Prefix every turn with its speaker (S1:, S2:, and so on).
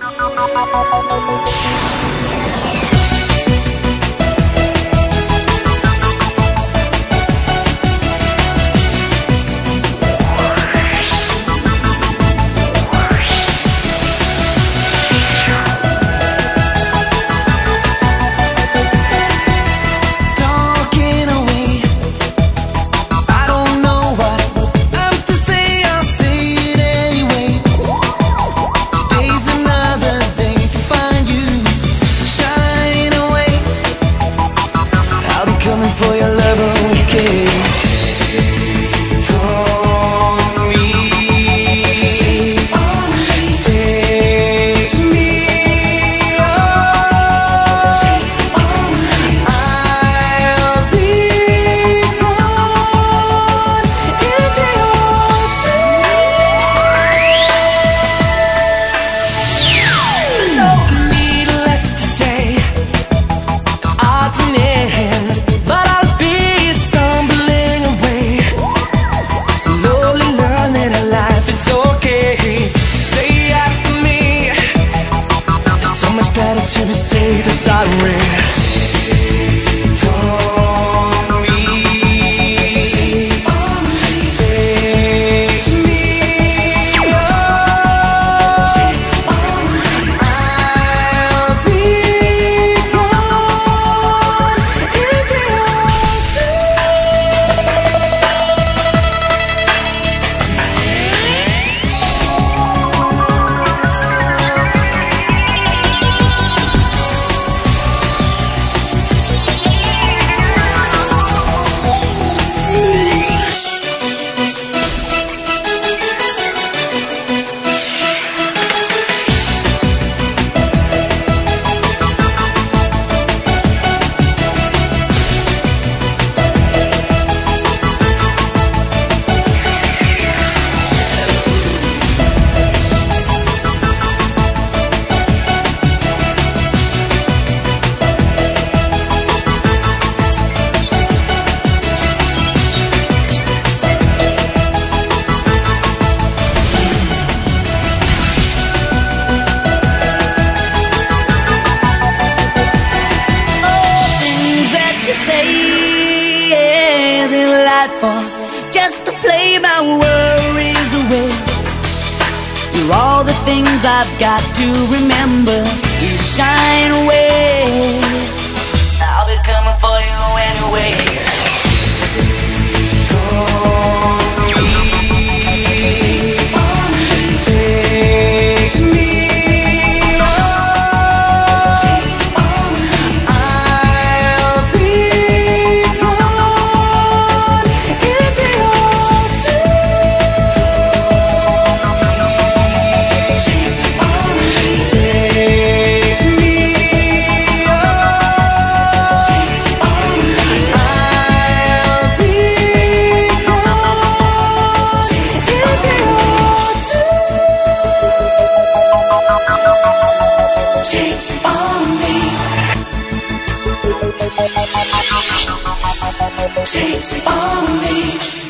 S1: For your love, okay. Take on me, take me on, I'll be gone into your sea. So needless to say, odds and ends, but I'll be stumbling away. Slowly learn that life is okay. Say after me, it's so much better to be safe than sorry. Take on me, take me on, I'll be gone into your for just to play my worries away. You're all the things I've got to remember. You shine away. I'll be coming for you anyway. Take on me.